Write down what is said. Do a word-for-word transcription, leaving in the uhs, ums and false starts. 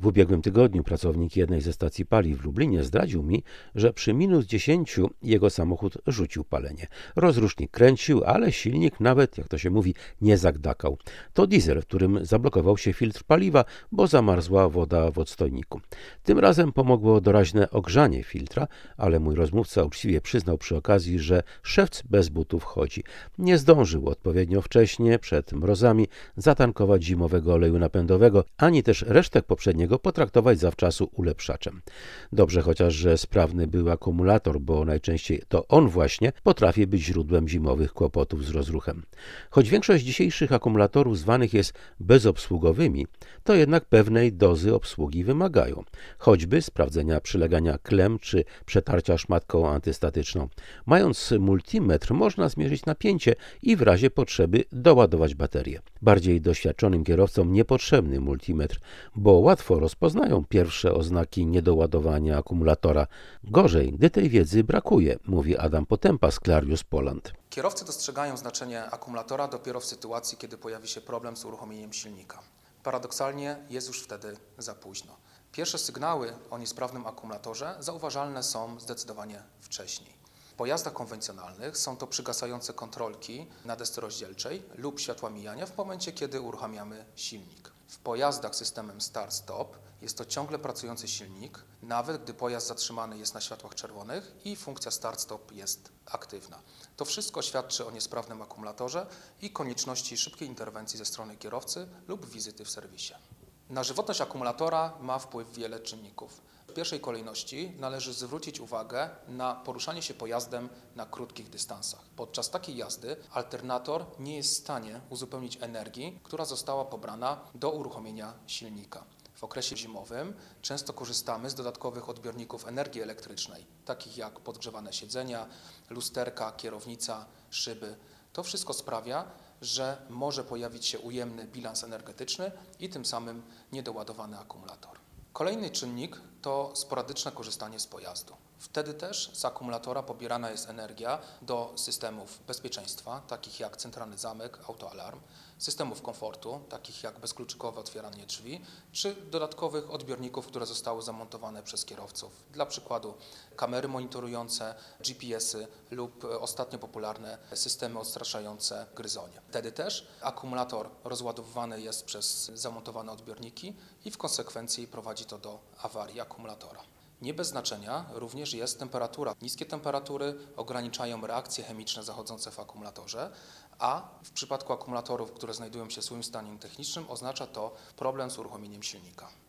W ubiegłym tygodniu pracownik jednej ze stacji paliw w Lublinie zdradził mi, że przy minus dziesięciu jego samochód rzucił palenie. Rozrusznik kręcił, ale silnik nawet, jak to się mówi, nie zagdakał. To diesel, w którym zablokował się filtr paliwa, bo zamarzła woda w odstojniku. Tym razem pomogło doraźne ogrzanie filtra, ale mój rozmówca uczciwie przyznał przy okazji, że szewc bez butów chodzi. Nie zdążył odpowiednio wcześnie, przed mrozami, zatankować zimowego oleju napędowego, ani też resztek poprzedniego potraktować zawczasu ulepszaczem. Dobrze chociaż, że sprawny był akumulator, bo najczęściej to on właśnie potrafi być źródłem zimowych kłopotów z rozruchem. Choć większość dzisiejszych akumulatorów zwanych jest bezobsługowymi, to jednak pewnej dozy obsługi wymagają, choćby sprawdzenia przylegania klem czy przetarcia szmatką antystatyczną. Mając multimetr można zmierzyć napięcie i w razie potrzeby doładować baterię. Bardziej doświadczonym kierowcom niepotrzebny multimetr, bo łatwo rozpoznają pierwsze oznaki niedoładowania akumulatora. Gorzej, gdy tej wiedzy brakuje, mówi Adam Potępa z Clarius Poland. Kierowcy dostrzegają znaczenie akumulatora dopiero w sytuacji, kiedy pojawi się problem z uruchomieniem silnika. Paradoksalnie jest już wtedy za późno. Pierwsze sygnały o niesprawnym akumulatorze zauważalne są zdecydowanie wcześniej. W pojazdach konwencjonalnych są to przygasające kontrolki na desce rozdzielczej lub światła mijania w momencie, kiedy uruchamiamy silnik. W pojazdach systemem start-stop jest to ciągle pracujący silnik, nawet gdy pojazd zatrzymany jest na światłach czerwonych i funkcja start-stop jest aktywna. To wszystko świadczy o niesprawnym akumulatorze i konieczności szybkiej interwencji ze strony kierowcy lub wizyty w serwisie. Na żywotność akumulatora ma wpływ wiele czynników. W pierwszej kolejności należy zwrócić uwagę na poruszanie się pojazdem na krótkich dystansach. Podczas takiej jazdy alternator nie jest w stanie uzupełnić energii, która została pobrana do uruchomienia silnika. W okresie zimowym często korzystamy z dodatkowych odbiorników energii elektrycznej, takich jak podgrzewane siedzenia, lusterka, kierownica, szyby. To wszystko sprawia, że może pojawić się ujemny bilans energetyczny i tym samym niedoładowany akumulator. Kolejny czynnik to sporadyczne korzystanie z pojazdu. Wtedy też z akumulatora pobierana jest energia do systemów bezpieczeństwa, takich jak centralny zamek, autoalarm, systemów komfortu, takich jak bezkluczykowe otwieranie drzwi, czy dodatkowych odbiorników, które zostały zamontowane przez kierowców. Dla przykładu kamery monitorujące, G P S-y lub ostatnio popularne systemy odstraszające gryzonie. Wtedy też akumulator rozładowywany jest przez zamontowane odbiorniki i w konsekwencji prowadzi to do awarii akumulatora. Nie bez znaczenia również jest temperatura. Niskie temperatury ograniczają reakcje chemiczne zachodzące w akumulatorze, a w przypadku akumulatorów, które znajdują się w złym stanie technicznym, oznacza to problem z uruchomieniem silnika.